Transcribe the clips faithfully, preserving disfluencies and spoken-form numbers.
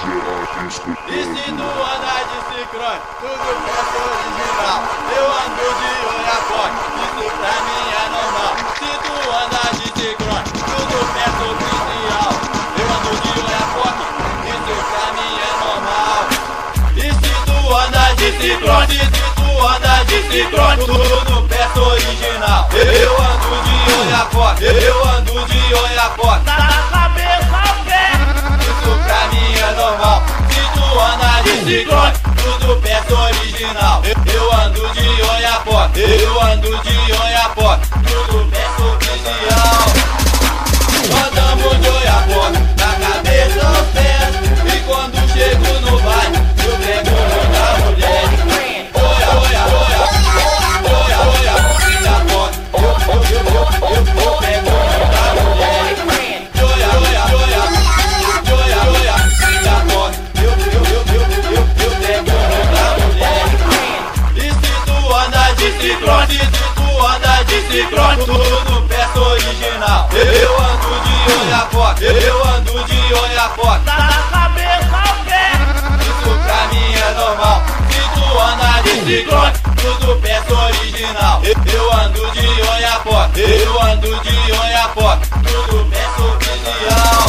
E se tu andar de ciclone, tudo peça original. Eu ando de Oiapoque, isso pra mim é normal. Se tu andar de ciclone, tudo peça oficial. Eu ando de Oiapoque, isso pra mim é normal. E se tu andar de ciclone, se tu andar de ciclone, tudo peça original. Eu ando de Oiapoque, eu ando de Oiapoque. Tá na cabeça o quê? Isso pra mim é normal. Se tu andar de ciclone, tudo peça original. Eu ando de Oiapoque, eu ando de Oiapoque, tudo peça oficial. Andamos de Oiapoque, da cabeça aos pés. E quando chego no baile, eu pego muita mulher. Oia, oia, oia, oia, oia, Oiapoque. Eu, eu, eu, eu, eu, eu pego muita mulher. Oia, oia, oia, oia, oia, Oiapoque. Eu, eu, eu, eu, eu, eu pego muita mulher. E se tu andar de ciclone, se tu andar de ciclone, tudo peça original. Eu ando de Oiapoque, eu ando de Oiapoque. Tá na cabeça o quê? Isso pra mim é normal. Se tu andar de ciclone, tudo peça original. Eu ando de Oiapoque, eu ando de Oiapoque, tudo peça oficial.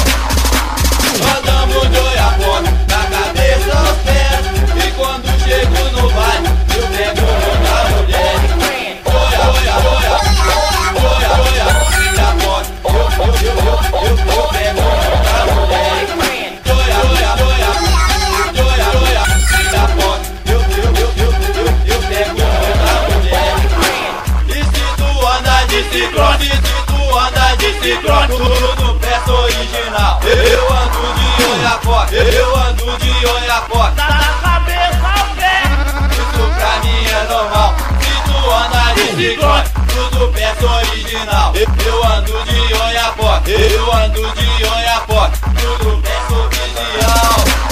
Andamos de Oiapoque, da cabeça aos pés. E quando chego no baile, eu pego muita mulher. Oia, oia, oia, oia, oia, Oiapoque. Eu, eu, eu, eu, eu, eu pego muita mulher. Oia, oia, oia, oia, oia, Oiapoque. Eu, eu, eu, eu, eu, eu pego muita mulher. E se tu andar de ciclone, se tu andar de ciclone, tudo peça original. Eu ando de Oiapoque, eu ando de Oiapoque. Tá na cabeça o quê? Isso pra mim é normal. Se tu andar de ciclone, tudo peça original. Eu ando de Oiapoque, eu ando de Oiapoque, tudo peça oficial.